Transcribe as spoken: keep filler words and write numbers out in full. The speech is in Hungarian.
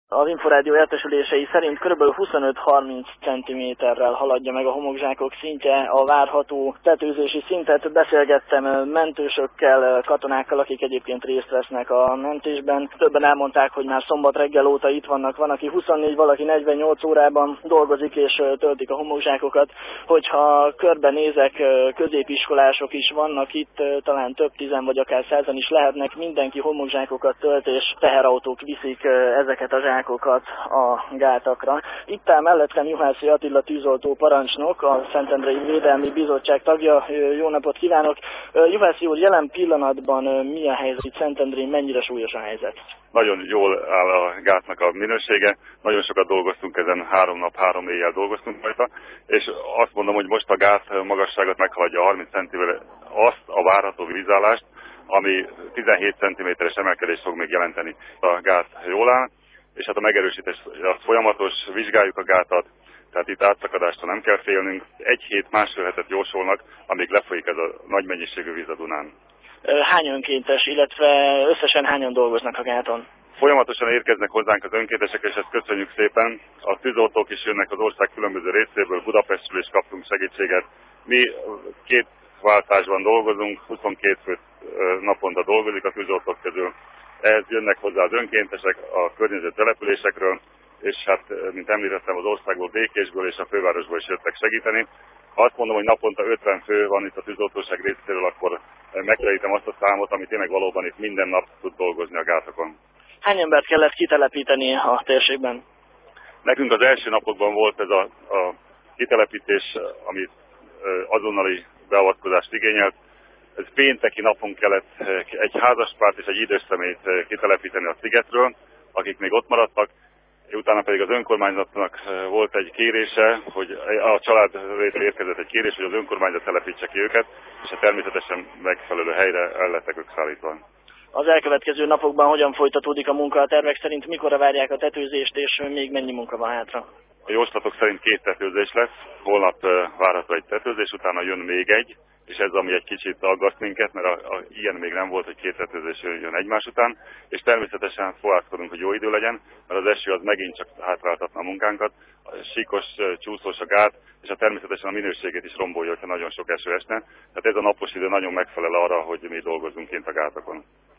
Az Inforádió értesülései szerint kb. huszonöt-harminc centiméterrel haladja meg a homokzsákok szintje a várható tetőzési szintet. Beszélgettem mentősökkel, katonákkal, akik egyébként részt vesznek a mentésben. Többen elmondták, hogy már szombat reggel óta itt vannak. Van, aki huszonnégy, valaki negyvennyolc órában dolgozik és töltik a homokzsákokat. Hogyha körbenézek, középiskolások is vannak itt, talán több tizen vagy akár százan is lehetnek. Mindenki homokzsákokat tölt, és teherautók viszik ezeket a zsákokat a gátakra. Itt áll mellettem Juhászi Attila tűzoltó parancsnok, a Szentendrei Védelmi Bizottság tagja. Jó napot kívánok! Juhászi úr, jelen pillanatban mi a helyzet itt Szentendrén, mennyire súlyos a helyzet? Nagyon jól áll a gátnak a minősége, nagyon sokat dolgoztunk ezen, három nap, három éjjel dolgoztunk rajta, és azt mondom, hogy most a gát magasságot meghaladja harminc centivel azt a várható vízállást, ami tizenhét centiméteres emelkedést fog még jelenteni. A gát jól áll, és hát a megerősítés az folyamatos, vizsgáljuk a gátat, tehát itt átszakadástól nem kell félnünk. Egy hét, másfél hetet jósolnak, amíg lefolyik ez a nagy mennyiségű víz a Dunán. Hány önkéntes, illetve összesen hányan dolgoznak a gáton? Folyamatosan érkeznek hozzánk az önkéntesek, és ezt köszönjük szépen. A tűzoltók is jönnek az ország különböző részéből, Budapestről is kaptunk segítséget. Mi két váltásban dolgozunk, huszonkét fő naponta dolgozik a tűzoltók közül. Ehhez jönnek hozzá az önkéntesek a környező településekről, és hát, mint említettem, az országból, Békésből és a fővárosból is jöttek segíteni. Ha azt mondom, hogy naponta ötven fő van itt a tűzoltóság részéről, akkor megkerítem azt a számot, ami tényleg valóban itt minden nap tud dolgozni a gátokon. Hány embert kellett kitelepíteni a térségben? Nekünk az első napokban volt ez a, a kitelepítés, ami azonnali beavatkozást igényelt. Ez pénteki napon kellett egy házaspárt és egy idős személyt kitelepíteni a szigetről, akik még ott maradtak. Utána pedig az önkormányzatnak volt egy kérése, hogy a család részéről érkezett egy kérés, hogy az önkormányzat telepítse ki őket, és természetesen megfelelő helyre el lettek ők szállítva. Az elkövetkező napokban hogyan folytatódik a munka a tervek szerint, mikorra várják a tetőzést, és még mennyi munka van hátra? A jóslatok szerint két tetőzés lesz, holnap várható egy tetőzés, utána jön még egy, és ez ami egy kicsit aggaszt minket, mert a, a, ilyen még nem volt, hogy két tetőzés jön egymás után, és természetesen fohászkodunk, hogy jó idő legyen, mert az eső az megint csak hátráltatna a munkánkat, a síkos, csúszós a gát, és a természetesen a minőségét is rombolja, hogyha nagyon sok eső esne, tehát ez a napos idő nagyon megfelel arra, hogy mi dolgozunk kint a gátokon.